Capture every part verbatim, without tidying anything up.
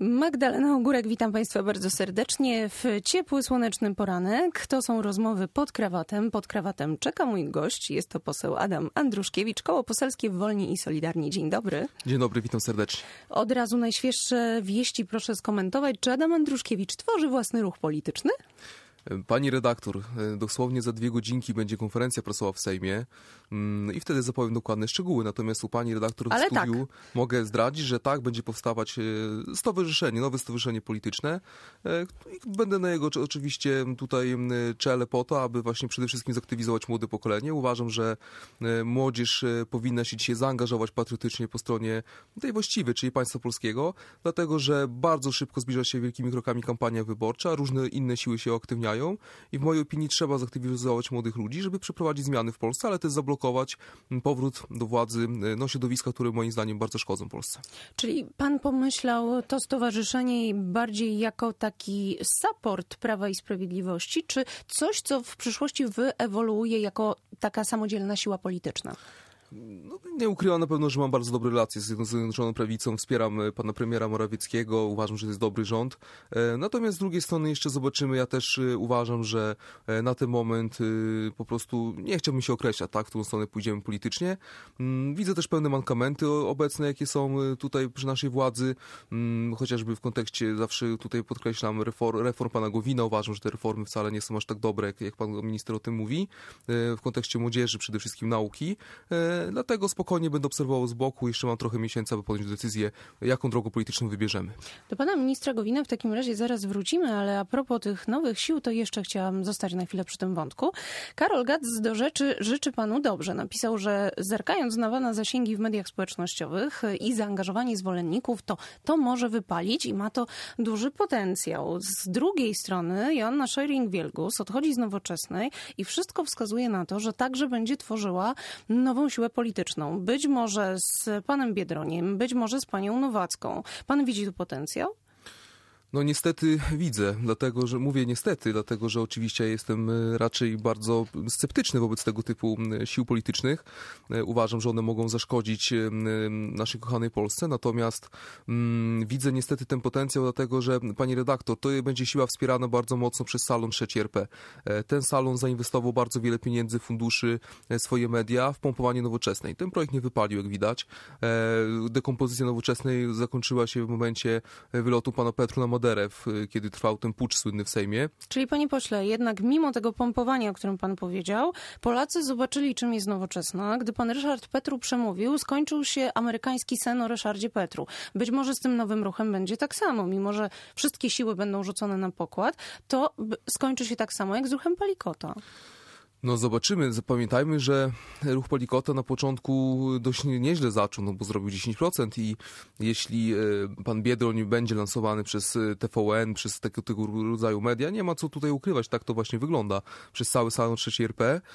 Magdalena Ogórek, witam Państwa bardzo serdecznie w ciepły, słoneczny poranek. To są rozmowy pod krawatem. Pod krawatem czeka mój gość. Jest to poseł Adam Andruszkiewicz, Koło Poselskie Wolni i Solidarni. Dzień dobry. Dzień dobry, witam serdecznie. Od razu najświeższe wieści proszę skomentować. Czy Adam Andruszkiewicz tworzy własny ruch polityczny? Pani redaktor, dosłownie za dwie godzinki będzie konferencja prasowa w Sejmie i wtedy zapowiem dokładne szczegóły. Natomiast u pani redaktor w Ale studiu tak. mogę zdradzić, że tak, będzie powstawać stowarzyszenie, nowe stowarzyszenie polityczne. Będę na jego oczywiście tutaj czele po to, aby właśnie przede wszystkim zaktywizować młode pokolenie. Uważam, że młodzież powinna się dzisiaj zaangażować patriotycznie po stronie tej właściwej, czyli państwa polskiego, dlatego że bardzo szybko zbliża się wielkimi krokami kampania wyborcza, różne inne siły się aktywniają. I w mojej opinii trzeba zaktywizować młodych ludzi, żeby przeprowadzić zmiany w Polsce, ale też zablokować powrót do władzy no, środowiska, które moim zdaniem bardzo szkodzą Polsce. Czyli pan pomyślał to stowarzyszenie bardziej jako taki support Prawa i Sprawiedliwości, czy coś, co w przyszłości wyewoluuje jako taka samodzielna siła polityczna? No, nie ukrywam na pewno, że mam bardzo dobre relacje z Zjednoczoną Prawicą. Wspieram pana premiera Morawieckiego. Uważam, że to jest dobry rząd. Natomiast z drugiej strony jeszcze zobaczymy. Ja też uważam, że na ten moment po prostu nie chciałbym się określać, tak, w którą stronę pójdziemy politycznie. Widzę też pewne mankamenty obecne, jakie są tutaj przy naszej władzy. Chociażby w kontekście, zawsze tutaj podkreślam, reform, reform pana Gowina. Uważam, że te reformy wcale nie są aż tak dobre, jak, jak pan minister o tym mówi. W kontekście młodzieży, przede wszystkim nauki. Dlatego spokojnie będę obserwował z boku. Jeszcze mam trochę miesięcy, aby podjąć decyzję, jaką drogą polityczną wybierzemy. Do pana ministra Gowina w takim razie zaraz wrócimy, ale a propos tych nowych sił, to jeszcze chciałam zostać na chwilę przy tym wątku. Karol Gac do rzeczy życzy panu dobrze. Napisał, że zerkając na pana zasięgi w mediach społecznościowych i zaangażowanie zwolenników, to to może wypalić i ma to duży potencjał. Z drugiej strony Joanna Scheuring-Wielgus odchodzi z Nowoczesnej i wszystko wskazuje na to, że także będzie tworzyła nową siłę polityczną. Być może z panem Biedroniem, być może z panią Nowacką. Pan widzi tu potencjał? No niestety widzę, dlatego że mówię niestety, dlatego że oczywiście jestem raczej bardzo sceptyczny wobec tego typu sił politycznych. Uważam, że one mogą zaszkodzić naszej kochanej Polsce, natomiast mm, widzę niestety ten potencjał, dlatego że pani redaktor, to będzie siła wspierana bardzo mocno przez Salon trzeci R P. Ten salon zainwestował bardzo wiele pieniędzy, funduszy, swoje media w pompowanie Nowoczesnej. Ten projekt nie wypalił, jak widać. Dekompozycja Nowoczesnej zakończyła się w momencie wylotu pana Petru na Maderę, kiedy trwał ten pucz słynny w Sejmie. Czyli panie pośle, jednak mimo tego pompowania, o którym pan powiedział, Polacy zobaczyli, czym jest Nowoczesna. Gdy pan Ryszard Petru przemówił, skończył się amerykański sen o Ryszardzie Petru. Być może z tym nowym ruchem będzie tak samo. Mimo że wszystkie siły będą rzucone na pokład, to skończy się tak samo jak z ruchem Palikota. No zobaczymy. Zapamiętajmy, że ruch Palikota na początku dość nieźle zaczął, no bo zrobił dziesięć procent i jeśli pan Biedroń będzie lansowany przez T V N, przez tego, tego rodzaju media, nie ma co tutaj ukrywać, tak to właśnie wygląda. Przez cały Salon trzeci R P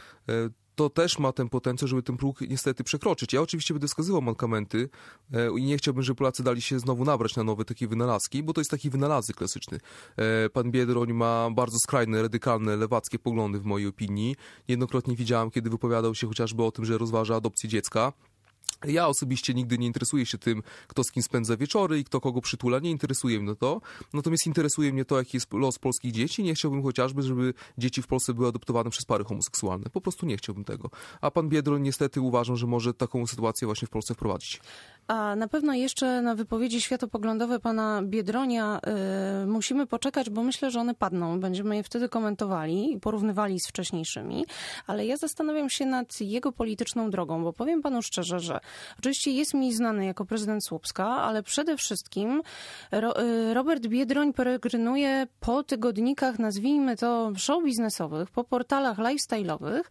to też ma ten potencjał, żeby ten próg niestety przekroczyć. Ja oczywiście będę wskazywał mankamenty i nie chciałbym, żeby Polacy dali się znowu nabrać na nowe takie wynalazki, bo to jest taki wynalazek klasyczny. Pan Biedroń ma bardzo skrajne, radykalne, lewackie poglądy w mojej opinii. Niejednokrotnie widziałem, kiedy wypowiadał się chociażby o tym, że rozważa adopcję dziecka. Ja osobiście nigdy nie interesuję się tym, kto z kim spędza wieczory i kto kogo przytula. Nie interesuje mnie to. Natomiast interesuje mnie to, jaki jest los polskich dzieci. Nie chciałbym chociażby, żeby dzieci w Polsce były adoptowane przez pary homoseksualne. Po prostu nie chciałbym tego. A pan Biedroń niestety uważam, że może taką sytuację właśnie w Polsce wprowadzić. A na pewno jeszcze na wypowiedzi światopoglądowe pana Biedronia y, musimy poczekać, bo myślę, że one padną. Będziemy je wtedy komentowali i porównywali z wcześniejszymi. Ale ja zastanawiam się nad jego polityczną drogą, bo powiem panu szczerze, że oczywiście jest mi znany jako prezydent Słupska, ale przede wszystkim Ro, Robert Biedroń peregrinuje po tygodnikach, nazwijmy to show biznesowych, po portalach lifestyle'owych.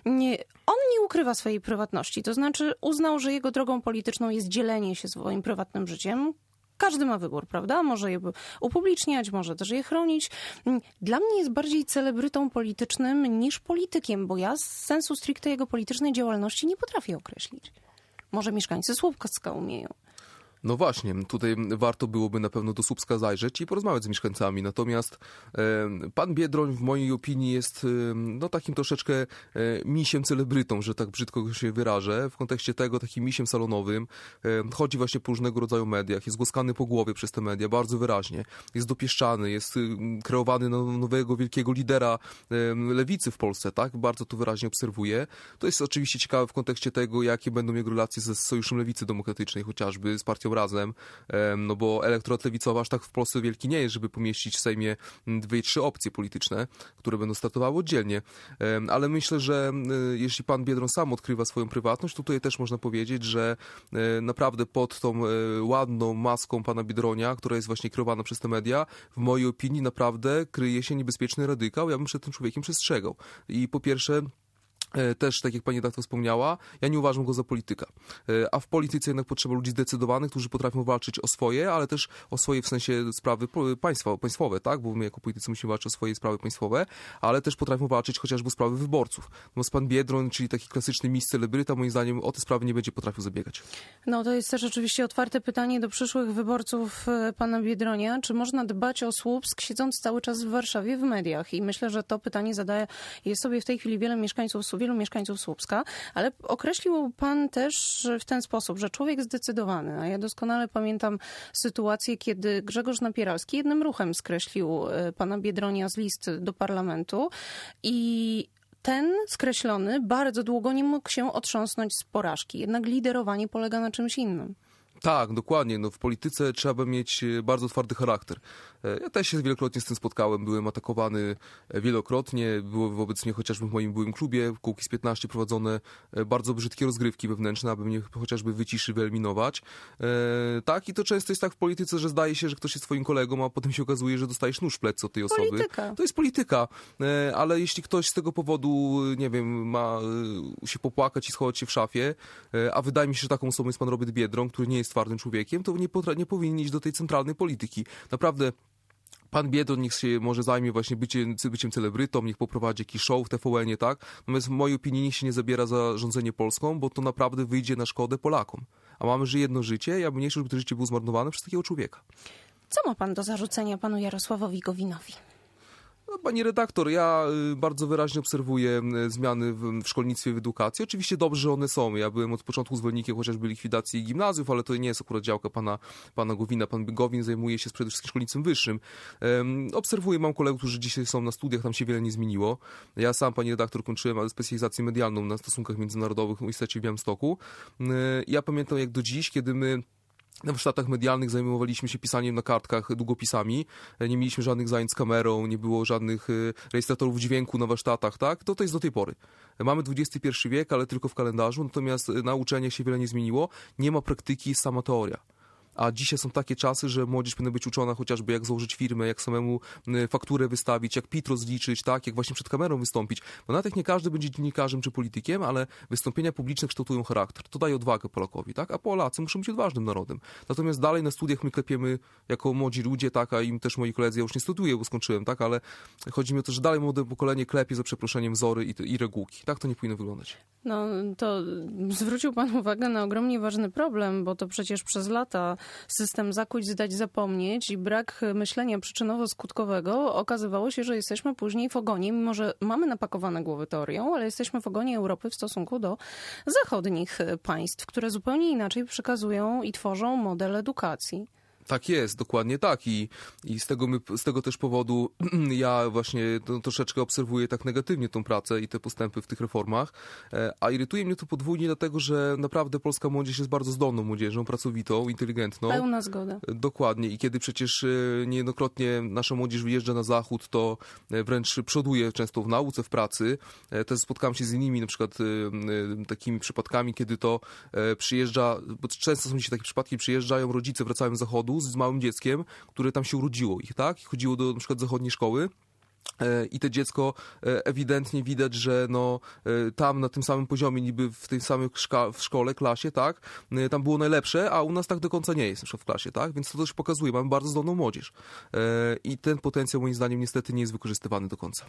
On nie ukrywa swojej prywatności, to znaczy uznał, że jego drogą polityczną jest dzielenie się swoim prywatnym życiem. Każdy ma wybór, prawda? Może je upubliczniać, może też je chronić. Dla mnie jest bardziej celebrytą politycznym niż politykiem, bo ja z sensu stricte jego politycznej działalności nie potrafię określić. Może mieszkańcy Słupska umieją. No właśnie, tutaj warto byłoby na pewno do Słupska zajrzeć i porozmawiać z mieszkańcami. Natomiast e, pan Biedroń w mojej opinii jest e, no takim troszeczkę e, misiem celebrytą, że tak brzydko się wyrażę. W kontekście tego takim misiem salonowym. E, chodzi właśnie po różnego rodzaju mediach, jest głaskany po głowie przez te media bardzo wyraźnie. Jest dopieszczany, jest e, kreowany na nowego wielkiego lidera e, lewicy w Polsce, tak? Bardzo to wyraźnie obserwuję. To jest oczywiście ciekawe w kontekście tego, jakie będą jego relacje ze Sojuszem Lewicy Demokratycznej, chociażby z partią Razem, no bo elektorat lewicowy aż tak w Polsce wielki nie jest, żeby pomieścić w Sejmie dwie, trzy opcje polityczne, które będą startowały oddzielnie. Ale myślę, że jeśli pan Biedroń sam odkrywa swoją prywatność, to tutaj też można powiedzieć, że naprawdę pod tą ładną maską pana Biedronia, która jest właśnie kreowana przez te media, w mojej opinii naprawdę kryje się niebezpieczny radykał. Ja bym przed tym człowiekiem przestrzegał. I po pierwsze, też, tak jak pani redaktor wspomniała, ja nie uważam go za polityka. A w polityce jednak potrzeba ludzi zdecydowanych, którzy potrafią walczyć o swoje, ale też o swoje w sensie sprawy państwa, państwowe, tak? Bo my jako politycy musimy walczyć o swoje sprawy państwowe, ale też potrafią walczyć chociażby o sprawy wyborców. No pan Biedroń, czyli taki klasyczny mistrz celebryta, moim zdaniem o te sprawy nie będzie potrafił zabiegać. No to jest też oczywiście otwarte pytanie do przyszłych wyborców pana Biedronia. Czy można dbać o Słupsk, siedząc cały czas w Warszawie w mediach? I myślę, że to pytanie zadaje jest sobie w tej chwili wiele mieszkańców wielu mieszkańców Słupska, ale określił pan też w ten sposób, że człowiek zdecydowany, a ja doskonale pamiętam sytuację, kiedy Grzegorz Napieralski jednym ruchem skreślił pana Biedronia z list do parlamentu i ten skreślony bardzo długo nie mógł się otrząsnąć z porażki. Jednak liderowanie polega na czymś innym. Tak, dokładnie. No, w polityce trzeba mieć bardzo twardy charakter. Ja też się wielokrotnie z tym spotkałem. Byłem atakowany wielokrotnie. Były wobec mnie chociażby w moim byłym klubie w Kukiz piętnaście prowadzone bardzo brzydkie rozgrywki wewnętrzne, aby mnie chociażby wyciszyć, wyeliminować. Tak, i to często jest tak w polityce, że zdaje się, że ktoś jest twoim kolegą, a potem się okazuje, że dostajesz nóż w plecy od tej osoby. Polityka. To jest polityka. Ale jeśli ktoś z tego powodu, nie wiem, ma się popłakać i schować się w szafie, a wydaje mi się, że taką osobą jest pan Robert Biedroń, który nie jest twardym człowiekiem, to nie, potra- nie powinien iść do tej centralnej polityki. Naprawdę pan Biedroń niech się może zajmie właśnie byciem, byciem celebrytą, niech poprowadzi jakiś show w T V N-ie, tak? Natomiast w mojej opinii niech się nie zabiera za rządzenie Polską, bo to naprawdę wyjdzie na szkodę Polakom. A mamy że jedno życie, ja bym nie chciał, żeby to życie było zmarnowane przez takiego człowieka. Co ma pan do zarzucenia panu Jarosławowi Gowinowi? No, pani redaktor, ja bardzo wyraźnie obserwuję zmiany w, w szkolnictwie, w edukacji. Oczywiście dobrze, że one są. Ja byłem od początku zwolennikiem chociażby likwidacji gimnazjów, ale to nie jest akurat działka pana, pana Gowina. Pan Gowin zajmuje się przede wszystkim szkolnictwem wyższym. Um, obserwuję, mam kolegów, którzy dzisiaj są na studiach, tam się wiele nie zmieniło. Ja sam, pani redaktor, kończyłem specjalizację medialną na stosunkach międzynarodowych w Uniwersytecie w Białymstoku. Um, ja pamiętam jak do dziś, kiedy my na warsztatach medialnych zajmowaliśmy się pisaniem na kartkach długopisami. Nie mieliśmy żadnych zajęć z kamerą, nie było żadnych rejestratorów dźwięku na warsztatach, tak? To to jest do tej pory. Mamy dwudziesty pierwszy wiek, ale tylko w kalendarzu, natomiast na uczeniach się wiele nie zmieniło. Nie ma praktyki, sama teoria. A dzisiaj są takie czasy, że młodzież powinna być uczona chociażby jak założyć firmę, jak samemu fakturę wystawić, jak P I T rozliczyć, tak, jak właśnie przed kamerą wystąpić. Bo nawet jak nie każdy będzie dziennikarzem czy politykiem, ale wystąpienia publiczne kształtują charakter. To daje odwagę Polakowi, tak? A Polacy muszą być odważnym narodem. Natomiast dalej na studiach my klepiemy jako młodzi ludzie, tak, a im też moi koledzy, ja już nie studiuję, bo skończyłem, tak, ale chodzi mi o to, że dalej młode pokolenie klepie za przeproszeniem wzory i, i regułki. Tak to nie powinno wyglądać. No to zwrócił pan uwagę na ogromnie ważny problem, bo to przecież przez lata system zakuć, zdać, zapomnieć i brak myślenia przyczynowo-skutkowego okazywało się, że jesteśmy później w ogonie, mimo że mamy napakowane głowy teorią, ale jesteśmy w ogonie Europy w stosunku do zachodnich państw, które zupełnie inaczej przekazują i tworzą model edukacji. Tak jest, dokładnie tak i, i z, tego my, z tego też powodu ja właśnie to, troszeczkę obserwuję tak negatywnie tą pracę i te postępy w tych reformach, a irytuje mnie to podwójnie dlatego, że naprawdę polska młodzież jest bardzo zdolną młodzieżą, pracowitą, inteligentną. Pełna zgoda. Dokładnie i kiedy przecież niejednokrotnie nasza młodzież wyjeżdża na zachód, to wręcz przoduje często w nauce, w pracy. Też spotkałem się z innymi na przykład takimi przypadkami, kiedy to przyjeżdża, bo często są dzisiaj takie przypadki, przyjeżdżają rodzice, wracają z zachodu z małym dzieckiem, które tam się urodziło ich, tak? I chodziło do na przykład zachodniej szkoły. i to dziecko ewidentnie widać, że no, tam na tym samym poziomie, niby w tej samej szka- w szkole, klasie, tak, tam było najlepsze, a u nas tak do końca nie jest, na przykład w klasie, tak, więc to też pokazuje, mamy bardzo zdolną młodzież i ten potencjał moim zdaniem niestety nie jest wykorzystywany do końca.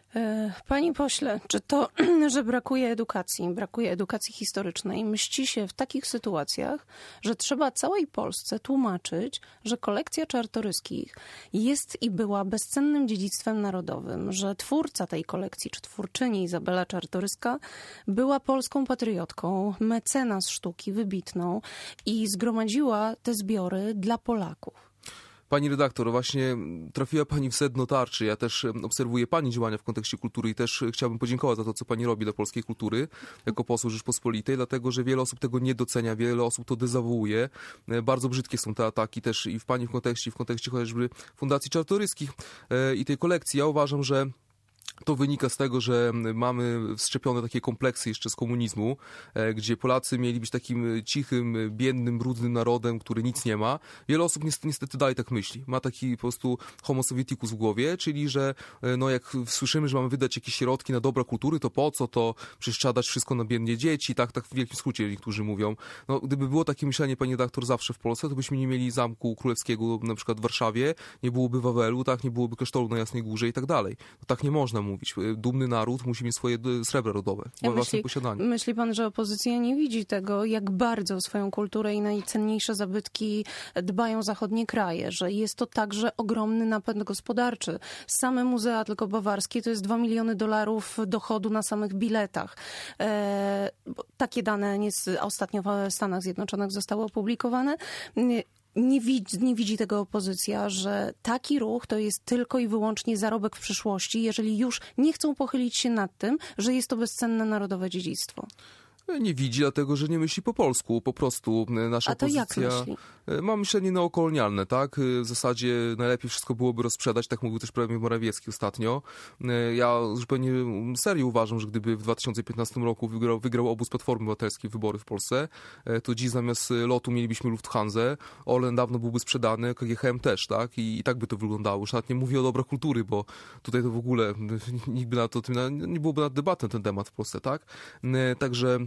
Panie pośle, czy to, że brakuje edukacji, brakuje edukacji historycznej, mści się w takich sytuacjach, że trzeba całej Polsce tłumaczyć, że kolekcja Czartoryskich jest i była bezcennym dziedzictwem narodowym, że twórca tej kolekcji, czy twórczyni Izabela Czartoryska była polską patriotką, mecenas sztuki wybitną i zgromadziła te zbiory dla Polaków. Pani redaktor, właśnie trafiła Pani w sedno tarczy. Ja też obserwuję Pani działania w kontekście kultury i też chciałbym podziękować za to, co Pani robi dla polskiej kultury jako poseł Rzeczpospolitej, dlatego że wiele osób tego nie docenia, wiele osób to dezawuuje. Bardzo brzydkie są te ataki też i w Pani w kontekście, i w kontekście chociażby Fundacji Czartoryskich i tej kolekcji. Ja uważam, że to wynika z tego, że mamy wszczepione takie kompleksy jeszcze z komunizmu, gdzie Polacy mieli być takim cichym, biednym, brudnym narodem, który nic nie ma. Wiele osób niestety, niestety dalej tak myśli. Ma taki po prostu homo sovieticus w głowie, czyli że no jak słyszymy, że mamy wydać jakieś środki na dobra kultury, to po co? To przecież trzeba dać wszystko na biednie dzieci. Tak, tak w wielkim skrócie niektórzy mówią. No, gdyby było takie myślenie, pani redaktor, zawsze w Polsce, to byśmy nie mieli Zamku Królewskiego na przykład w Warszawie, nie byłoby Wawelu, tak, nie byłoby klasztoru na Jasnej Górze i tak dalej. No, tak nie można mówić. Dumny naród musi mieć swoje srebra rodowe w ja własnym myśli, posiadaniu. Myśli pan, że opozycja nie widzi tego, jak bardzo o swoją kulturę i najcenniejsze zabytki dbają zachodnie kraje, że jest to także ogromny napęd gospodarczy. Same muzea tylko bawarskie to jest dwa miliony dolarów dochodu na samych biletach. E, takie dane nie, ostatnio w Stanach Zjednoczonych zostały opublikowane. Nie widzi, nie widzi tego opozycja, że taki ruch to jest tylko i wyłącznie zarobek w przyszłości, jeżeli już nie chcą pochylić się nad tym, że jest to bezcenne narodowe dziedzictwo. Nie widzi, dlatego że nie myśli po polsku. Po prostu nasza A to opozycja jak myśli? ma myślenie neokolonialne, tak? W zasadzie najlepiej wszystko byłoby rozprzedać, tak mówił też premier Morawiecki ostatnio. Ja zupełnie serio uważam, że gdyby w dwa tysiące piętnastym roku wygrał, wygrał obóz Platformy Obywatelskiej wybory w Polsce, to dziś zamiast lotu mielibyśmy Lufthansę, Orlen dawno byłby sprzedany, K G H M też, tak? I, i tak by to wyglądało. Już nawet nie mówię o dobra kultury, bo tutaj to w ogóle nikt by na to, nie byłoby na debatę na ten temat w Polsce, tak? Także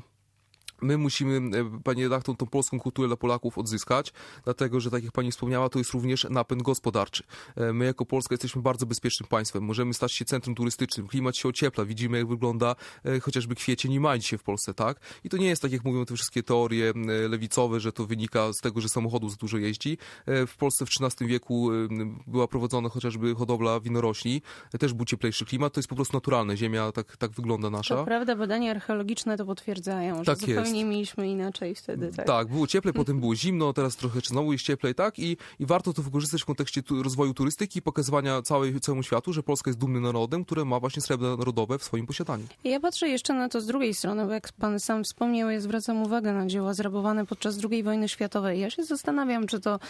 my musimy, pani redaktor, tą polską kulturę dla Polaków odzyskać, dlatego że, tak jak pani wspomniała, to jest również napęd gospodarczy. My jako Polska jesteśmy bardzo bezpiecznym państwem. Możemy stać się centrum turystycznym. Klimat się ociepla. Widzimy, jak wygląda chociażby kwiecień i maj dzisiaj w Polsce, tak? I to nie jest tak, jak mówią te wszystkie teorie lewicowe, że to wynika z tego, że samochodów za dużo jeździ. W Polsce w trzynastym wieku była prowadzona chociażby hodowla winorośli. Też był cieplejszy klimat. To jest po prostu naturalne. Ziemia tak, tak wygląda nasza. To prawda, badania archeologiczne to potwierdzają, że tak zupełnie jest. Nie mieliśmy inaczej wtedy. Tak, tak było cieplej, potem było zimno, teraz trochę znowu jest cieplej, tak? I, i warto to wykorzystać w kontekście tu, rozwoju turystyki i pokazywania całej, całemu światu, że Polska jest dumnym narodem, które ma właśnie srebra narodowe w swoim posiadaniu. Ja patrzę jeszcze na to z drugiej strony, bo jak pan sam wspomniał, ja zwracam uwagę na dzieła zrabowane podczas drugiej wojny światowej. Ja się zastanawiam, czy to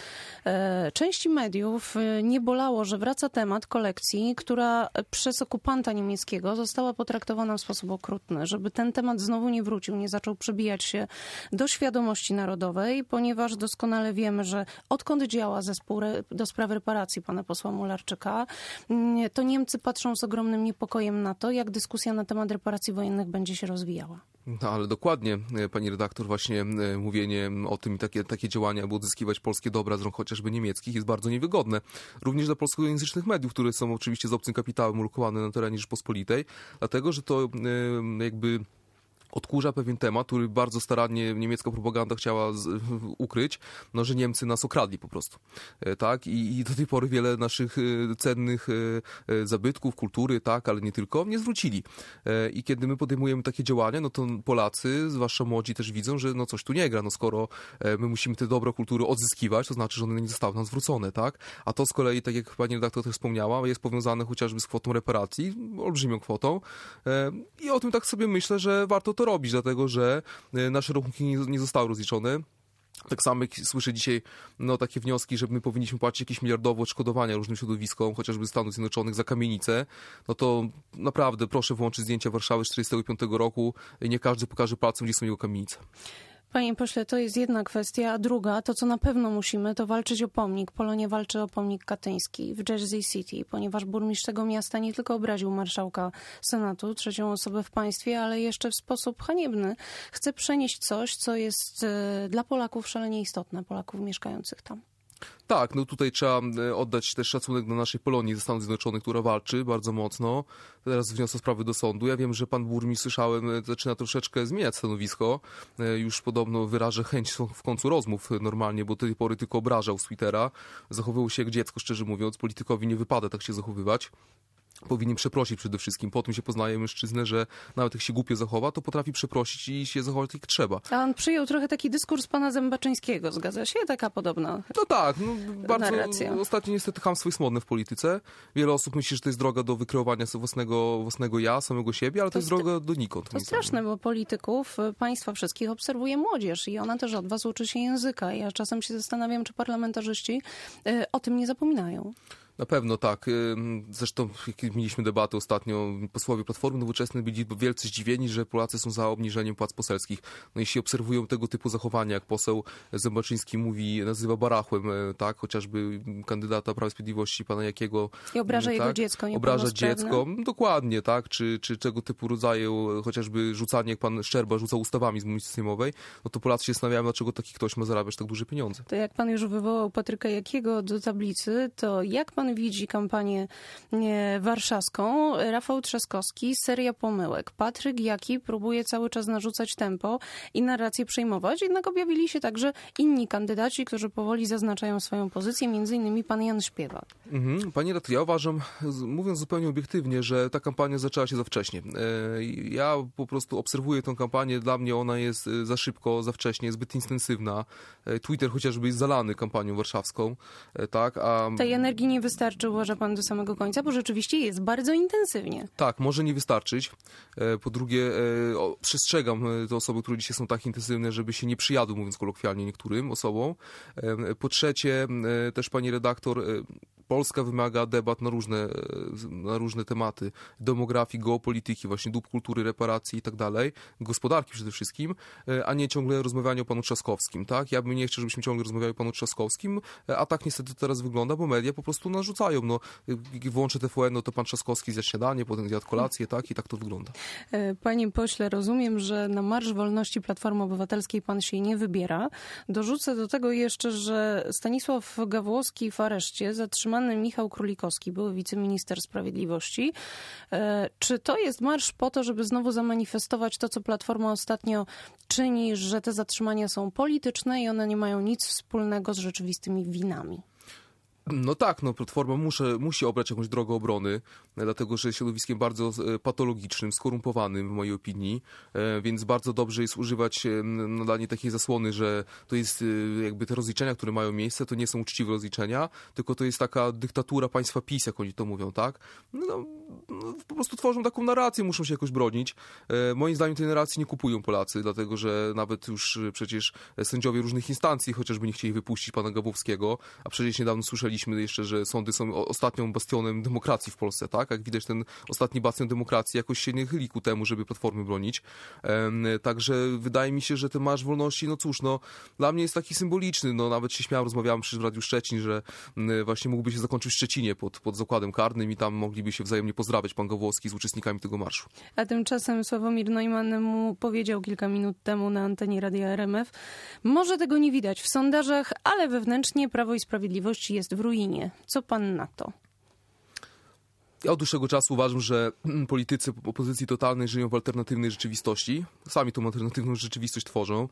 e, części mediów e, nie bolało, że wraca temat kolekcji, która przez okupanta niemieckiego została potraktowana w sposób okrutny, żeby ten temat znowu nie wrócił, nie zaczął przebijać się do świadomości narodowej, ponieważ doskonale wiemy, że odkąd działa zespół do spraw reparacji pana posła Mularczyka, to Niemcy patrzą z ogromnym niepokojem na to, jak dyskusja na temat reparacji wojennych będzie się rozwijała. No, ale dokładnie, pani redaktor, właśnie mówienie o tym i takie, takie działania, aby odzyskiwać polskie dobra z rąk chociażby niemieckich jest bardzo niewygodne. Również dla polskojęzycznych mediów, które są oczywiście z obcym kapitałem ulokowane na terenie Rzeczpospolitej, dlatego, że to jakby odkurza pewien temat, który bardzo starannie niemiecka propaganda chciała z, ukryć, no, że Niemcy nas okradli po prostu. E, tak? I, I do tej pory wiele naszych e, cennych e, zabytków, kultury, tak, ale nie tylko, nie zwrócili. E, I kiedy my podejmujemy takie działania, no to Polacy, zwłaszcza młodzi, też widzą, że no coś tu nie gra. No skoro e, my musimy te dobra kultury odzyskiwać, to znaczy, że one nie zostały nam zwrócone, tak? A to z kolei, tak jak pani redaktor też wspomniała, jest powiązane chociażby z kwotą reparacji, olbrzymią kwotą. E, I o tym tak sobie myślę, że warto to robić, dlatego że nasze rachunki nie, nie zostały rozliczone. Tak samo jak słyszę dzisiaj no, takie wnioski, że my powinniśmy płacić jakieś miliardowe odszkodowania różnym środowiskom, chociażby Stanów Zjednoczonych za kamienice, no to naprawdę proszę włączyć zdjęcia Warszawy z tysiąc dziewięćset czterdziestego piątego roku i nie każdy pokaże palcem, gdzie są jego kamienice. Panie pośle, to jest jedna kwestia, a druga, to co na pewno musimy, to walczyć o pomnik. Polonia walczy o pomnik katyński w Jersey City, ponieważ burmistrz tego miasta nie tylko obraził marszałka Senatu, trzecią osobę w państwie, ale jeszcze w sposób haniebny chce przenieść coś, co jest dla Polaków szalenie istotne, Polaków mieszkających tam. Tak, no tutaj trzeba oddać też szacunek dla naszej Polonii ze Stanów Zjednoczonych, która walczy bardzo mocno. Teraz wniosła sprawy do sądu. Ja wiem, że pan burmistrz, słyszałem, zaczyna troszeczkę zmieniać stanowisko. Już podobno wyraża chęć w końcu rozmów normalnie, bo do tej pory tylko obrażał z Twittera. Zachowywał się jak dziecko, szczerze mówiąc. Politykowi nie wypada tak się zachowywać. Powinien przeprosić przede wszystkim. Po tym się poznaje mężczyznę, że nawet jak się głupio zachowa, to potrafi przeprosić i się zachować jak trzeba. A on przyjął trochę taki dyskurs pana Zębaczyńskiego, zgadza się? Taka podobna No tak, no bardzo narracja. Ostatnio niestety chamstwo jest modne w polityce. Wiele osób myśli, że to jest droga do wykreowania własnego, własnego ja, samego siebie, ale to, to jest droga donikąd. To straszne, bo polityków, państwa wszystkich obserwuje młodzież i ona też od was uczy się języka. Ja czasem się zastanawiam, czy parlamentarzyści y, o tym nie zapominają. Na pewno tak. Zresztą jak mieliśmy debatę ostatnio, posłowie Platformy Nowoczesnej byli wielce zdziwieni, że Polacy są za obniżeniem płac poselskich. No jeśli obserwują tego typu zachowania, jak poseł Zębaczyński mówi, nazywa barachłem, tak, chociażby kandydata Prawa i Sprawiedliwości, pana Jakiego. I obraża tak, jego dziecko, obraża dziecko, dokładnie, tak, czy, czy tego typu rodzaju, chociażby rzucanie, jak pan Szczerba rzucał ustawami z mównicy sejmowej, no to Polacy się zastanawiają, dlaczego taki ktoś ma zarabiać tak duże pieniądze. To jak pan już wywołał Patryka Jakiego do tablicy, to jak pan widzi kampanię warszawską? Rafał Trzaskowski, seria pomyłek. Patryk Jaki próbuje cały czas narzucać tempo i narrację przejmować, jednak objawili się także inni kandydaci, którzy powoli zaznaczają swoją pozycję, między innymi pan Jan Śpiewak. Mhm. Panie redaktor, ja uważam, mówiąc zupełnie obiektywnie, że ta kampania zaczęła się za wcześnie. Ja po prostu obserwuję tę kampanię, dla mnie ona jest za szybko, za wcześnie, zbyt intensywna. Twitter chociażby jest zalany kampanią warszawską, tak, a... Tej energii nie wystarczy, uważa pan, do samego końca, bo rzeczywiście jest bardzo intensywnie. Tak, może nie wystarczyć. Po drugie, przestrzegam te osoby, które dzisiaj są tak intensywne, żeby się nie przyjadły, mówiąc kolokwialnie, niektórym osobom. Po trzecie, też pani redaktor, Polska wymaga debat na różne, na różne tematy. Demografii, geopolityki, właśnie dóbr kultury, reparacji i tak dalej. Gospodarki przede wszystkim, a nie ciągle rozmawianie o panu Trzaskowskim, tak? Ja bym nie chciał, żebyśmy ciągle rozmawiali o panu Trzaskowskim, a tak niestety teraz wygląda, bo media po prostu narzucają. No, jak włączę T V N, no to pan Trzaskowski zjadł śniadanie, potem zjadł kolację, tak? I tak to wygląda. Panie pośle, rozumiem, że na Marsz Wolności Platformy Obywatelskiej pan się nie wybiera. Dorzucę do tego jeszcze, że Stanisław Gawłowski w areszcie, zatrzymany Michał Królikowski, były wiceminister sprawiedliwości. Czy to jest marsz po to, żeby znowu zamanifestować to, co Platforma ostatnio czyni, że te zatrzymania są polityczne i one nie mają nic wspólnego z rzeczywistymi winami? No tak, no Platforma muszę, musi obrać jakąś drogę obrony, dlatego że jest środowiskiem bardzo patologicznym, skorumpowanym w mojej opinii, więc bardzo dobrze jest używać nadanie takiej zasłony, że to jest jakby te rozliczenia, które mają miejsce, to nie są uczciwe rozliczenia, tylko to jest taka dyktatura państwa PiS, jak oni to mówią, tak? No, no, po prostu tworzą taką narrację, muszą się jakoś bronić. Moim zdaniem tej narracji nie kupują Polacy, dlatego że nawet już przecież sędziowie różnych instancji chociażby nie chcieli wypuścić pana Gawłowskiego, a przecież niedawno słyszeliśmy jeszcze, że sądy są ostatnią bastionem demokracji w Polsce, tak? Jak widać, ten ostatni bastion demokracji jakoś się nie chyli ku temu, żeby Platformy bronić. Także wydaje mi się, że ten Marsz Wolności, no cóż, no dla mnie jest taki symboliczny, no nawet się śmiałem, rozmawiałem przy Radiu Szczecin, że właśnie mógłby się zakończyć w Szczecinie pod, pod zakładem karnym i tam mogliby się wzajemnie pozdrawiać pan Gawłowski z uczestnikami tego marszu. A tymczasem Sławomir Neumann mu powiedział kilka minut temu na antenie Radia R M F, może tego nie widać w sondażach, ale wewnętrznie Prawo i Sprawiedliwość jest w ruinie. Co pan na to? Ja od dłuższego czasu uważam, że politycy opozycji totalnej żyją w alternatywnej rzeczywistości. Sami tą alternatywną rzeczywistość tworzą.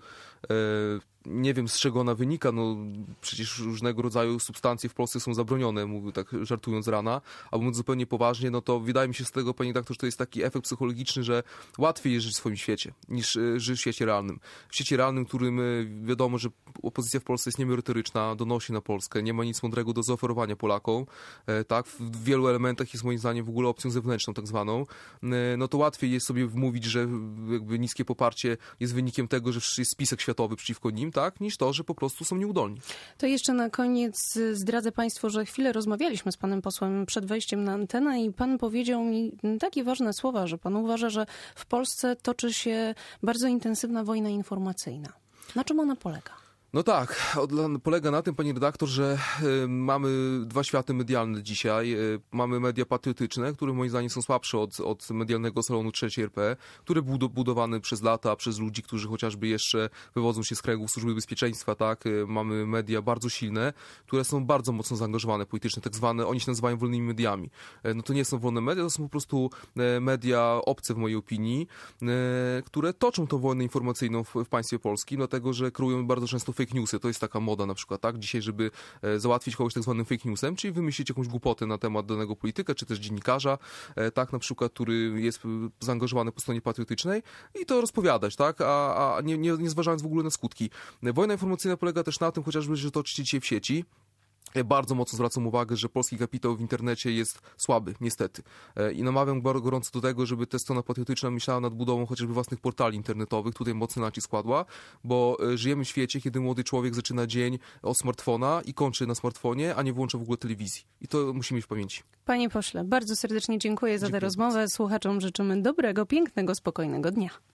Nie wiem, z czego ona wynika, no przecież różnego rodzaju substancje w Polsce są zabronione, mówię tak żartując z rana, a mówiąc zupełnie poważnie, no to wydaje mi się z tego, pani redaktor, że to jest taki efekt psychologiczny, że łatwiej jest żyć w swoim świecie, niż żyć w świecie realnym. W świecie realnym, w którym wiadomo, że opozycja w Polsce jest niemerytoryczna, donosi na Polskę, nie ma nic mądrego do zaoferowania Polakom, tak, w wielu elementach jest moim zdaniem w ogóle opcją zewnętrzną tak zwaną, no to łatwiej jest sobie wmówić, że jakby niskie poparcie jest wynikiem tego, że jest spisek światowy przeciwko nim, tak, niż to, że po prostu są nieudolni. To jeszcze na koniec zdradzę państwu, że chwilę rozmawialiśmy z panem posłem przed wejściem na antenę i pan powiedział mi takie ważne słowa, że pan uważa, że w Polsce toczy się bardzo intensywna wojna informacyjna. Na czym ona polega? No tak, od, polega na tym, pani redaktor, że y, mamy dwa światy medialne dzisiaj. Y, mamy media patriotyczne, które moim zdaniem są słabsze od, od medialnego salonu trzeciej R P, które były budowane przez lata przez ludzi, którzy chociażby jeszcze wywodzą się z kręgów służby bezpieczeństwa, tak? Y, mamy media bardzo silne, które są bardzo mocno zaangażowane politycznie, tak zwane, oni się nazywają wolnymi mediami. Y, no to nie są wolne media, to są po prostu y, media obce w mojej opinii, y, które toczą tą wojnę informacyjną w, w państwie polskim, dlatego że kreują bardzo często fake newsy. To jest taka moda na przykład, tak? Dzisiaj, żeby e, załatwić kogoś tak zwanym fake newsem, czyli wymyślić jakąś głupotę na temat danego polityka, czy też dziennikarza, e, tak, na przykład, który jest zaangażowany po stronie patriotycznej i to rozpowiadać, tak? A, a nie, nie, nie zważając w ogóle na skutki. Wojna informacyjna polega też na tym, chociażby, że toczy się dzisiaj w sieci. Ja bardzo mocno zwracam uwagę, że polski kapitał w internecie jest słaby, niestety. I namawiam bardzo gorąco do tego, żeby ta strona patriotyczna myślała nad budową chociażby własnych portali internetowych. Tutaj mocny nacisk kładła, bo żyjemy w świecie, kiedy młody człowiek zaczyna dzień od smartfona i kończy na smartfonie, a nie włącza w ogóle telewizji. I to musimy mieć w pamięci. Panie pośle, bardzo serdecznie dziękuję za tę Dziękuję rozmowę. bardzo. Słuchaczom życzymy dobrego, pięknego, spokojnego dnia.